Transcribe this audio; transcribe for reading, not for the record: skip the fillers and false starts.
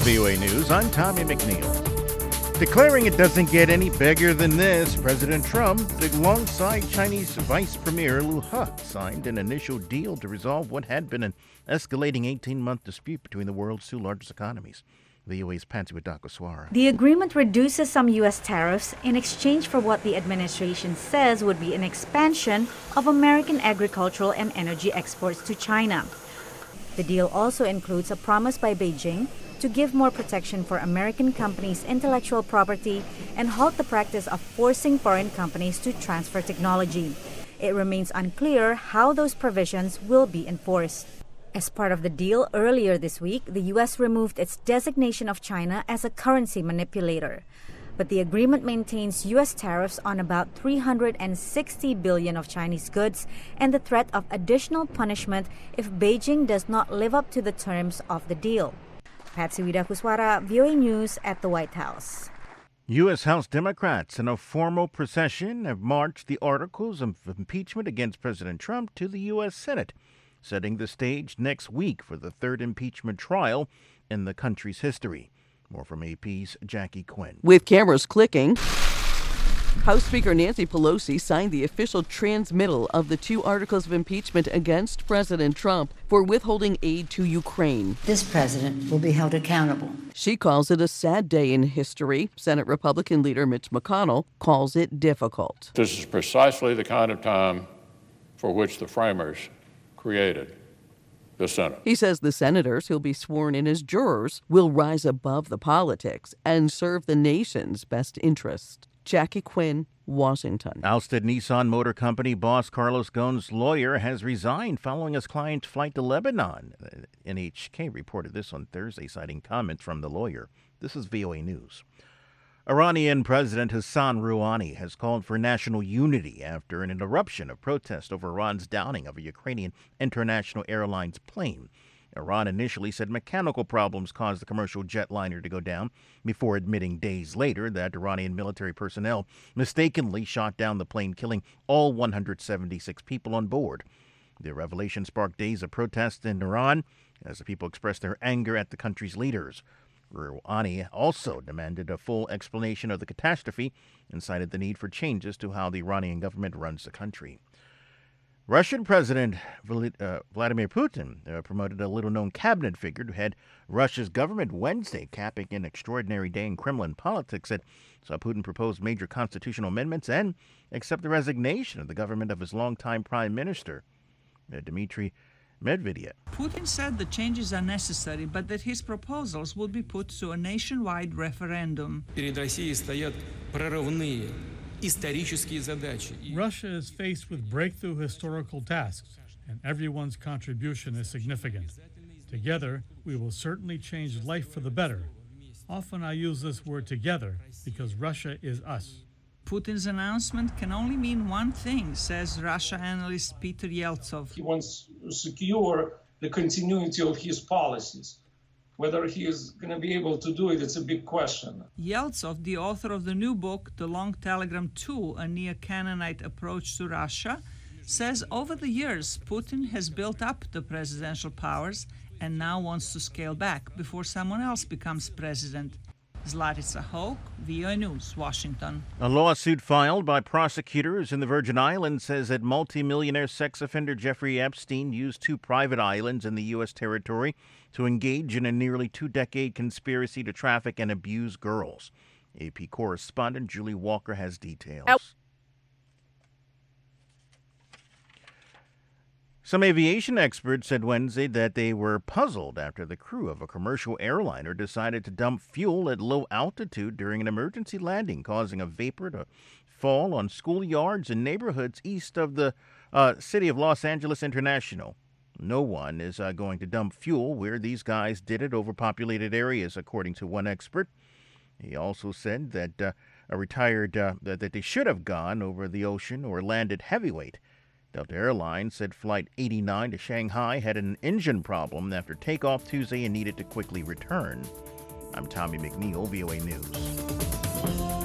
VOA News. I'm Tommy McNeil. Declaring it doesn't get any bigger than this, President Trump, alongside Chinese Vice Premier Liu He, signed an initial deal to resolve what had been an escalating 18-month dispute between the world's two largest economies. VOA's Patsy Widakuswara. The agreement reduces some U.S. tariffs in exchange for what the administration says would be an expansion of American agricultural and energy exports to China. The deal also includes a promise by Beijing to give more protection for American companies' intellectual property and halt the practice of forcing foreign companies to transfer technology. It remains unclear how those provisions will be enforced. As part of the deal, earlier this week, the U.S. removed its designation of China as a currency manipulator. But the agreement maintains U.S. tariffs on about $360 billion of Chinese goods and the threat of additional punishment if Beijing does not live up to the terms of the deal. Patsy Widakuswara, VOA News at the White House. U.S. House Democrats in a formal procession have marched the articles of impeachment against President Trump to the U.S. Senate, setting the stage next week for the third impeachment trial in the country's history. More from AP's Jackie Quinn. With cameras clicking, House Speaker Nancy Pelosi signed the official transmittal of the two articles of impeachment against President Trump for withholding aid to Ukraine. This president will be held accountable. She calls it a sad day in history. Senate Republican leader Mitch McConnell calls it difficult. This is precisely the kind of time for which the framers created the Senate. He says the senators who'll be sworn in as jurors will rise above the politics and serve the nation's best interest. Jackie Quinn, Washington. Ousted Nissan Motor Company boss Carlos Ghosn's lawyer has resigned following his client's flight to Lebanon. NHK reported this on Thursday, citing comments from the lawyer. This is VOA News. Iranian President Hassan Rouhani has called for national unity after an eruption of protest over Iran's downing of a Ukrainian International Airlines plane. Iran initially said mechanical problems caused the commercial jetliner to go down, before admitting days later that Iranian military personnel mistakenly shot down the plane, killing all 176 people on board. The revelation sparked days of protests in Iran as the people expressed their anger at the country's leaders. Rouhani also demanded a full explanation of the catastrophe and cited the need for changes to how the Iranian government runs the country. Russian President Vladimir Putin promoted a little-known cabinet figure to head Russia's government Wednesday, capping an extraordinary day in Kremlin politics that saw Putin propose major constitutional amendments and accept the resignation of the government of his longtime prime minister, Dmitry Medvedev. Putin said the changes are necessary, but that his proposals will be put to a nationwide referendum. Russia is faced with breakthrough historical tasks, and everyone's contribution is significant. Together, we will certainly change life for the better. Often I use this word together because Russia is us. Putin's announcement can only mean one thing, says Russia analyst Peter Yeltsov. He wants to secure the continuity of his policies. Whether he is going to be able to do it, it's a big question. Yeltsov, the author of the new book, The Long Telegram 2, A Neo-Canaanite Approach to Russia, says over the years, Putin has built up the presidential powers and now wants to scale back before someone else becomes president. Zlatitsa Hoke, VOA News, Washington. A lawsuit filed by prosecutors in the Virgin Islands says that multimillionaire sex offender Jeffrey Epstein used two private islands in the U.S. territory to engage in a nearly two-decade conspiracy to traffic and abuse girls. AP correspondent Julie Walker has details. Some aviation experts said Wednesday that they were puzzled after the crew of a commercial airliner decided to dump fuel at low altitude during an emergency landing, causing a vapor to fall on schoolyards and neighborhoods east of the city of Los Angeles International. No one is going to dump fuel where these guys did it, overpopulated areas, according to one expert. He also said that that they should have gone over the ocean or landed heavyweight. Delta Airlines said Flight 89 to Shanghai had an engine problem after takeoff Tuesday and needed to quickly return. I'm Tommy McNeil, VOA News.